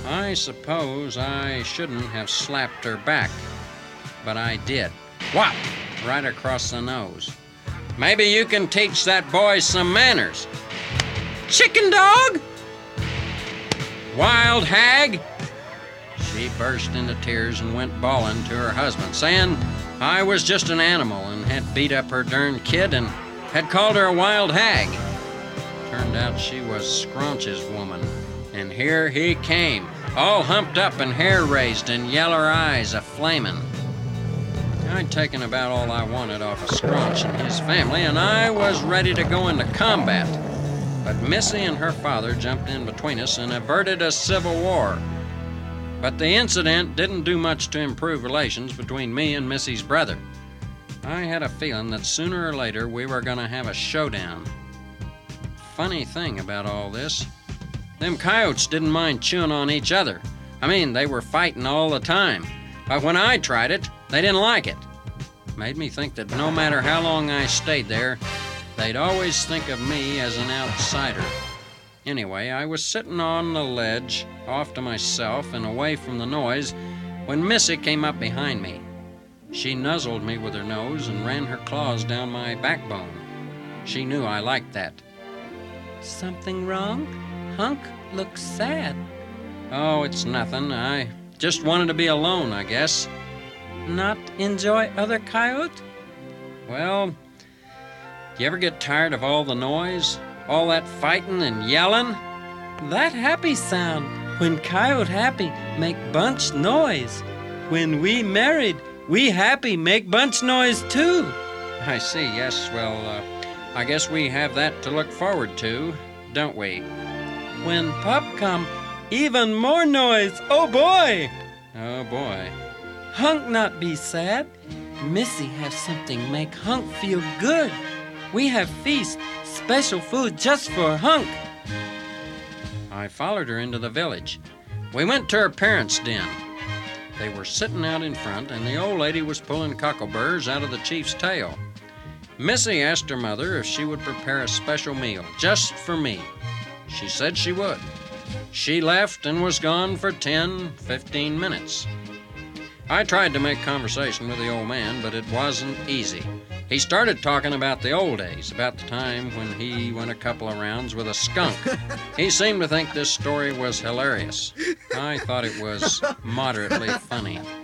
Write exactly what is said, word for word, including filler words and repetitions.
I suppose I shouldn't have slapped her back, but I did. Whop! Right across the nose. Maybe you can teach that boy some manners. Chicken dog! Wild hag! She burst into tears and went bawling to her husband, saying I was just an animal and had beat up her darn kid and had called her a wild hag. Turned out she was Scrunch's woman. And here he came, all humped up and hair raised and yeller eyes a-flamin'. I'd taken about all I wanted off of Scrunch and his family, and I was ready to go into combat. But Missy and her father jumped in between us and averted a civil war. But the incident didn't do much to improve relations between me and Missy's brother. I had a feeling that sooner or later we were going to have a showdown. Funny thing about all this, them coyotes didn't mind chewing on each other. I mean, they were fighting all the time. But when I tried it, they didn't like it. Made me think that no matter how long I stayed there, they'd always think of me as an outsider. Anyway, I was sitting on the ledge, off to myself and away from the noise, when Missy came up behind me. She nuzzled me with her nose and ran her claws down my backbone. She knew I liked that. Something wrong? Hunk looks sad. Oh, it's nothing. I just wanted to be alone, I guess. Not enjoy other coyote? Well, do you ever get tired of all the noise? All that fighting and yelling? That happy sound. When coyote happy, make bunch noise. When we married, we happy make bunch noise too. I see, yes. Well, uh, I guess we have that to look forward to, don't we? When pup come, even more noise. Oh boy! Oh boy. Hunk not be sad. Missy have something make Hunk feel good. We have feast, special food just for Hunk. I followed her into the village. We went to her parents' den. They were sitting out in front, and the old lady was pulling cockleburrs out of the chief's tail. Missy asked her mother if she would prepare a special meal just for me. She said she would. She left and was gone for ten, fifteen minutes. I tried to make conversation with the old man, but it wasn't easy. He started talking about the old days, about the time when he went a couple of rounds with a skunk. He seemed to think this story was hilarious. I thought it was moderately funny.